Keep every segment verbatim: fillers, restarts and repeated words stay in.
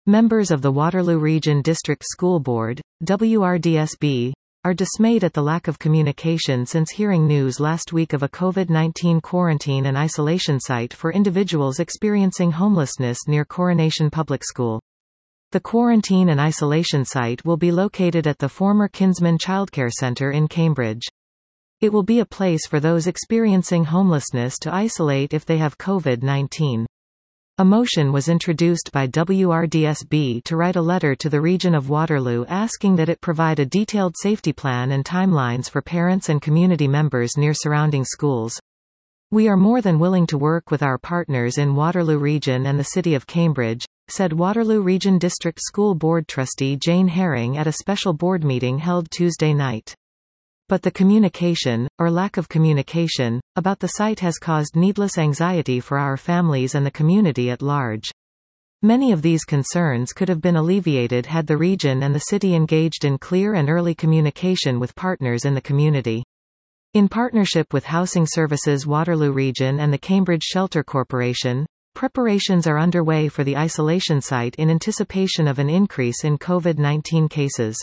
Members of the Waterloo Region District School Board, W R D S B, are dismayed at the lack of communication since hearing news last week of a COVID nineteen quarantine and isolation site for individuals experiencing homelessness near Coronation Public School. The quarantine and isolation site will be located at the former Kinsman Childcare Centre in Cambridge. It will be a place for those experiencing homelessness to isolate if they have COVID nineteen. A motion was introduced by W R D S B to write a letter to the region of Waterloo asking that it provide a detailed safety plan and timelines for parents and community members near surrounding schools. "We are more than willing to work with our partners in Waterloo Region and the City of Cambridge," said Waterloo Region District School Board Trustee Jane Herring at a special board meeting held Tuesday night. But the communication, or lack of communication, about the site has caused needless anxiety for our families and the community at large. Many of these concerns could have been alleviated had the region and the city engaged in clear and early communication with partners in the community. In partnership with Housing Services Waterloo Region and the Cambridge Shelter Corporation, preparations are underway for the isolation site in anticipation of an increase in COVID nineteen cases.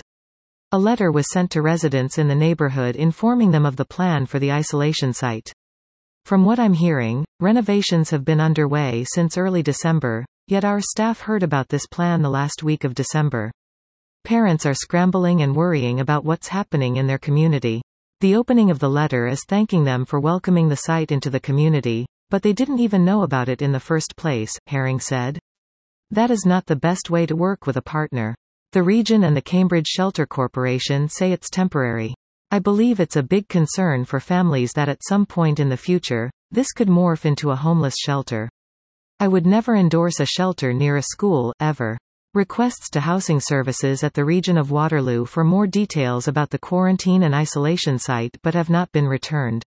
A letter was sent to residents in the neighborhood informing them of the plan for the isolation site. "From what I'm hearing, renovations have been underway since early December, yet our staff heard about this plan the last week of December. Parents are scrambling and worrying about what's happening in their community. The opening of the letter is thanking them for welcoming the site into the community, but they didn't even know about it in the first place," Herring said. "That is not the best way to work with a partner. The region and the Cambridge Shelter Corporation say it's temporary. I believe it's a big concern for families that at some point in the future, this could morph into a homeless shelter. I would never endorse a shelter near a school, ever." Requests to Housing Services at the region of Waterloo for more details about the quarantine and isolation site but have not been returned.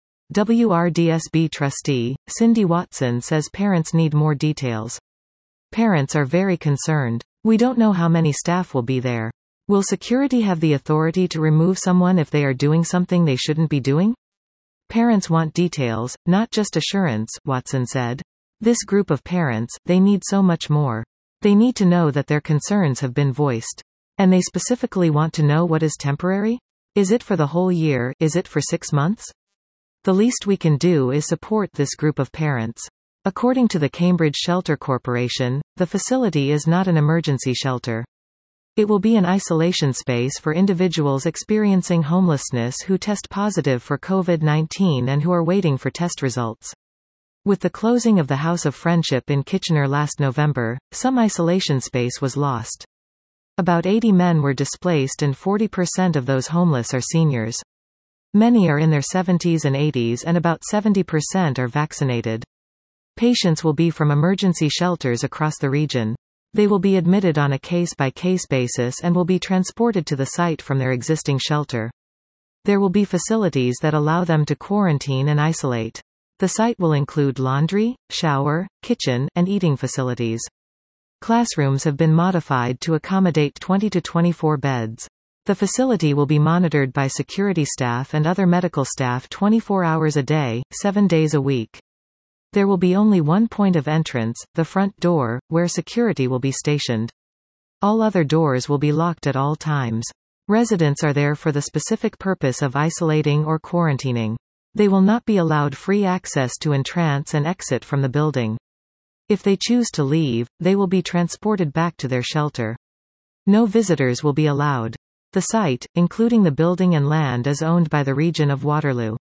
W R D S B trustee, Cindy Watson says parents need more details. "Parents are very concerned. We don't know how many staff will be there. Will security have the authority to remove someone if they are doing something they shouldn't be doing? Parents want details, not just assurance," Watson said. "This group of parents, they need so much more. They need to know that their concerns have been voiced. And they specifically want to know what is temporary? Is it for the whole year? Is it for six months? The least we can do is support this group of parents." According to the Cambridge Shelter Corporation, the facility is not an emergency shelter. It will be an isolation space for individuals experiencing homelessness who test positive for COVID nineteen and who are waiting for test results. With the closing of the House of Friendship in Kitchener last November, some isolation space was lost. About eighty men were displaced and forty percent of those homeless are seniors. Many are in their seventies and eighties and about seventy percent are vaccinated. Patients will be from emergency shelters across the region. They will be admitted on a case-by-case basis and will be transported to the site from their existing shelter. There will be facilities that allow them to quarantine and isolate. The site will include laundry, shower, kitchen, and eating facilities. Classrooms have been modified to accommodate twenty to twenty-four beds. The facility will be monitored by security staff and other medical staff twenty-four hours a day, seven days a week. There will be only one point of entrance, the front door, where security will be stationed. All other doors will be locked at all times. Residents are there for the specific purpose of isolating or quarantining. They will not be allowed free access to entrance and exit from the building. If they choose to leave, they will be transported back to their shelter. No visitors will be allowed. The site, including the building and land, is owned by the region of Waterloo.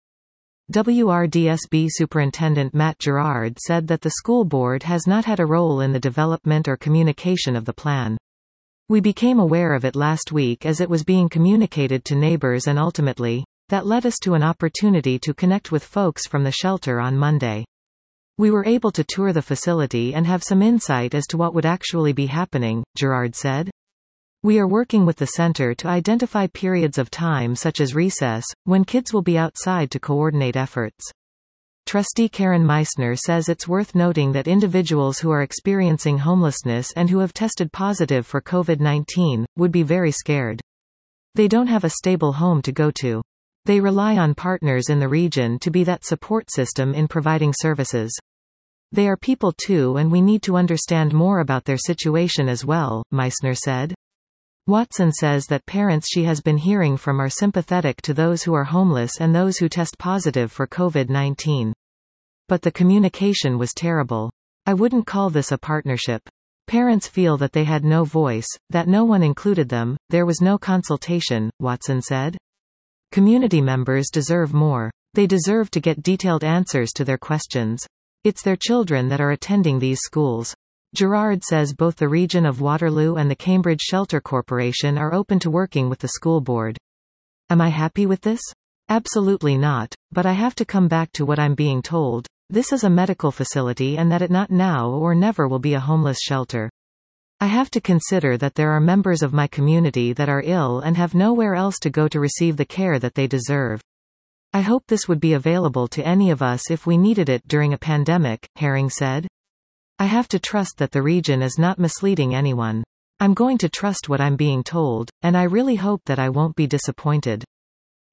W R D S B Superintendent Matt Gerard said that the school board has not had a role in the development or communication of the plan. "We became aware of it last week as it was being communicated to neighbors and ultimately, that led us to an opportunity to connect with folks from the shelter on Monday. We were able to tour the facility and have some insight as to what would actually be happening," Gerard said. "We are working with the center to identify periods of time such as recess, when kids will be outside to coordinate efforts." Trustee Karen Meissner says it's worth noting that individuals who are experiencing homelessness and who have tested positive for COVID nineteen, would be very scared. They don't have a stable home to go to. They rely on partners in the region to be that support system in providing services. They are people too, and we need to understand more about their situation as well, Meissner said. Watson says that parents she has been hearing from are sympathetic to those who are homeless and those who test positive for COVID nineteen. But the communication was terrible. I wouldn't call this a partnership. Parents feel that they had no voice, that no one included them, there was no consultation, Watson said. Community members deserve more. They deserve to get detailed answers to their questions. It's their children that are attending these schools. Gerard says both the region of Waterloo and the Cambridge Shelter Corporation are open to working with the school board. Am I happy with this? Absolutely not, but I have to come back to what I'm being told. This is a medical facility and that it not now or never will be a homeless shelter. I have to consider that there are members of my community that are ill and have nowhere else to go to receive the care that they deserve. I hope this would be available to any of us if we needed it during a pandemic, Herring said. I have to trust that the region is not misleading anyone. I'm going to trust what I'm being told, and I really hope that I won't be disappointed.